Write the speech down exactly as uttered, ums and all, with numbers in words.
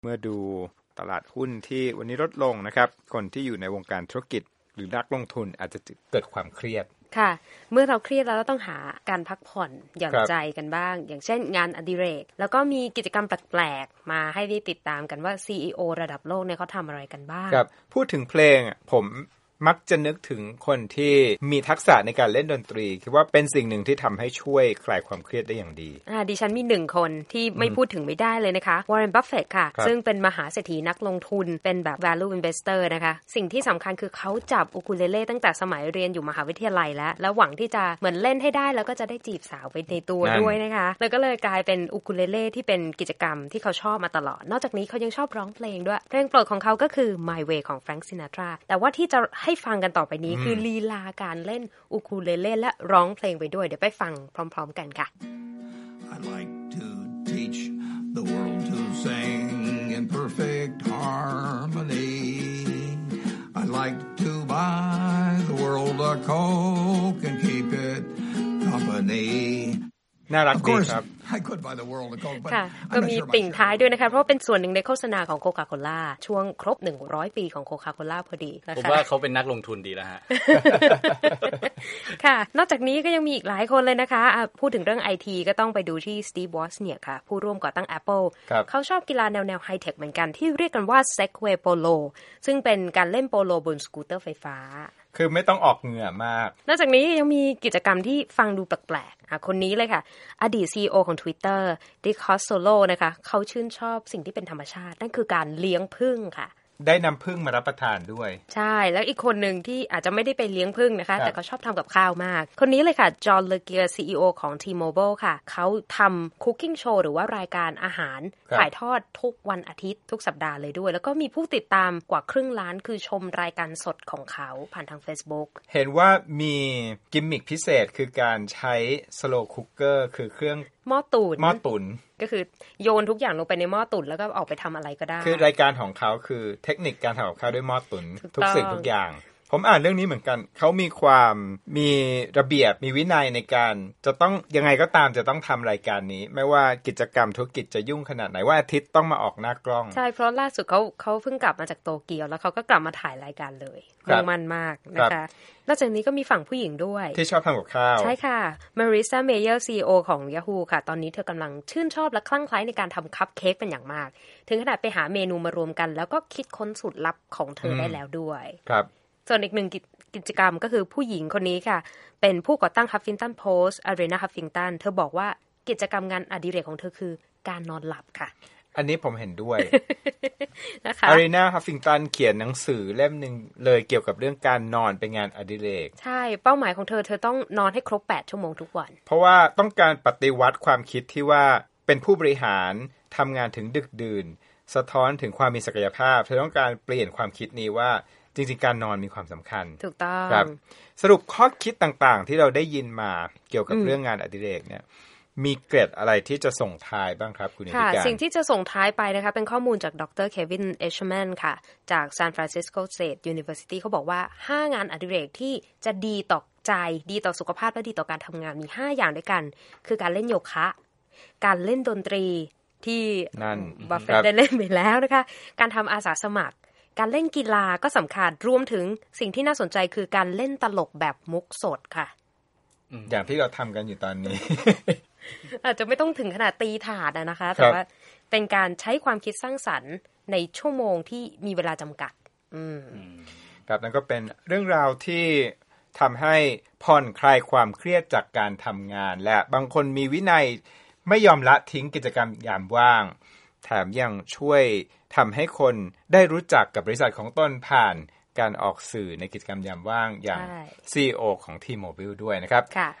เมื่อดูตลาดหุ้นที่วันนี้ลดลงนะครับคนที่อยู่ในวงการธุรกิจหรือนักลงทุนอาจจะเกิดความเครียดค่ะเมื่อเราเครียดแล้วเราต้องหาการพักผ่อนหย่อนใจกันบ้างอย่างเช่นงานอดิเรกแล้วก็มีกิจกรรมแปลกๆมาให้ได้ติดตามกันว่า ซี อี โอ ระดับโลกเนี่ยเขาทำอะไรกันบ้างครับพูดถึงเพลงผมมักจะนึกถึงคนที่มีทักษะในการเล่นดนตรีคิดว่าเป็นสิ่งหนึ่งที่ทำให้ช่วยคลายความเครียดได้อย่างดีอ่าดิฉันมีหนึ่งคนที่ไม่พูดถึงไม่ได้เลยนะคะวอร์เรน บัฟเฟตต์ค่ะซึ่งเป็นมหาเศรษฐีนักลงทุนเป็นแบบ value investor นะคะสิ่งที่สำคัญคือเขาจับอูคูเลเล่ตั้งแต่สมัยเรียนอยู่มหาวิทยาลัยแล้วแล้วหวังที่จะเหมือนเล่นให้ได้แล้วก็จะได้จีบสาวไปในตัวด้วยนะคะแล้วก็เลยกลายเป็นอูคูเลเล่ที่เป็นกิจกรรมที่เขาชอบมาตลอดนอกจากนี้เขายังชอบร้องเพลงด้วยเพลงโปรดของเขาก็คือ My Way ของ Frank Sinatra แต่ว่าที่จะให้ฟังกันต่อไปนี้คือลีลาการเล่นอูคูเลเล่และร้องเพลงไปด้วยเดี๋ยวไปฟังพร้อมๆกันค่ะ I like to teach the world to sing in perfect harmony. I like to buy the world a Coke and keep it company. น่ารักดีครับค่ะก็มีติ่งท้ายด้วยนะคะเพราะเป็นส่วนหนึ่งในโฆษณาของโคคาโคล่าช่วงครบหนึ่งร้อยปีของโคคาโคล่าพอดีนะคะผมว่าเขาเป็นนักลงทุนดีแล้วฮะค่ะนอกจากนี้ก็ยังมีอีกหลายคนเลยนะคะพูดถึงเรื่อง ไอ ที ก็ต้องไปดูที่สตีฟ วอซเนียกค่ะผู้ร่วมก่อตั้ง Apple เขาชอบกีฬาแนวแนวไฮเทคเหมือนกันที่เรียกกันว่า Segway Polo ซึ่งเป็นการเล่นโปโลบนสกูตเตอร์ไฟฟ้าคือไม่ต้องออกเหงื่อมากนอกจากนี้ยังมีกิจกรรมที่ฟังดูแปลกๆคนนี้เลยค่ะอดีต ซี อี โอ ของ Twitter ดิค คอสโซโลนะคะเขาชื่นชอบสิ่งที่เป็นธรรมชาตินั่นคือการเลี้ยงผึ้งค่ะได้นำผึ้งมารับประทานด้วยใช่แล้วอีกคนหนึ่งที่อาจจะไม่ได้ไปเลี้ยงผึ้งนะคะแต่เขาชอบทำกับข้าวมากคนนี้เลยค่ะจอห์น เลเกียร์ ซี อี โอ ของ T-Mobile ค่ะเขาทำ Cooking Show หรือว่ารายการอาหารถ่ายทอดทุกวันอาทิตย์ทุกสัปดาห์เลยด้วยแล้วก็มีผู้ติดตามกว่าครึ่งล้านคือชมรายการสดของเขาผ่านทาง Facebook เห็นว่ามีกิมมิคพิเศษคือการใช้ Slow Cooker คือเครื่องหม้อตุ๋นหม้อตุ๋นก็คือโยนทุกอย่างลงไปในหม้อตุ๋นแล้วก็ออกไปทำอะไรก็ได้คือรายการของเขาคือเทคนิคการทำกับข้าวด้วยหม้อตุ๋นทุกสิ่งทุกอย่างผมอ่านเรื่องนี้เหมือนกันเขามีความมีระเบียบมีวินัยในการจะต้องยังไงก็ตามจะต้องทำรายการนี้ไม่ว่ากิจกรรมธุรกิจจะยุ่งขนาดไหนว่าอาทิตย์ต้องมาออกหน้ากล้องใช่เพราะล่าสุดเขาเขาเพิ่งกลับมาจากโตเกียวแล้วเขาก็กลับมาถ่ายรายการเลยมุ่งมั่นมากนะคะนอกจากนี้ก็มีฝั่งผู้หญิงด้วยที่ชอบทำกับข้าวใช่ค่ะ Marissa Mayer ซี อี โอ ของ Yahoo ค่ะตอนนี้เธอกำลังชื่นชอบและคลั่งไคล้ในการทำคัพเค้กเป็นอย่างมากถึงขนาดไปหาเมนูมารวมกันแล้วก็คิดค้นสูตรลับของเธอได้แล้วด้วยครับส่วนอีกหนึ่งกิจกรรมก็คือผู้หญิงคนนี้ค่ะเป็นผู้ก่อตั้ง Huffington Post Arianna Huffington เธอบอกว่ากิจกรรมงานอดิเรกของเธอคือการนอนหลับค่ะอันนี้ผมเห็นด้วยนะคะ Arianna Huffington เขียนหนังสือเล่มนึงเลยเกี่ยวกับเรื่องการนอนเป็นงานอดิเรกใช่เป้าหมายของเธอเธอต้องนอนให้ครบแปดชั่วโมงทุกวันเพราะว่าต้องการปฏิวัติความคิดที่ว่าเป็นผู้บริหารทำงานถึงดึกดื่นสะท้อนถึงความมีศักยภาพเธอต้องการเปลี่ยนความคิดนี้ว่าจริงๆการนอนมีความสำคัญถูกต้องครับสรุปข้อคิดต่างๆที่เราได้ยินมาเกี่ยวกับเรื่องงานอดิเรกเนี่ยมีเกร็ดอะไรที่จะส่งท้ายบ้างครับคุณนิติการค่ะสิ่งที่จะส่งท้ายไปนะคะเป็นข้อมูลจากดร. เควิน เอชแมนค่ะจาก San Francisco State University เขาบอกว่าห้างานอดิเรกที่จะดีต่อใจดีต่อสุขภาพและดีต่อการทำงานมีห้าอย่างด้วยกันคือการเล่นโยคะการเล่นดนตรีที่บัฟเฟตต์ได้เล่นไปแล้วนะคะการทำอาสาสมัครการเล่นกีฬาก็สำคัญรวมถึงสิ่งที่น่าสนใจคือการเล่นตลกแบบมุกสดค่ะอย่างที่เราทำกันอยู่ตอนนี้อาจจะไม่ต้องถึงขนาดตีถาดนะคะแต่ว่าเป็นการใช้ความคิดสร้างสรรค์ในชั่วโมงที่มีเวลาจำกัดครับนั่นก็เป็นเรื่องราวที่ทำให้ผ่อนคลายความเครียดจากการทำงานและบางคนมีวินัยไม่ยอมละทิ้งกิจกรรมยามว่างแถมยังช่วยทำให้คนได้รู้จักกับบริษัทของตนผ่านการออกสื่อในกิจกรรมยามว่างอย่าง ซี อี โอ ของ T-Mobile ด้วยนะครับ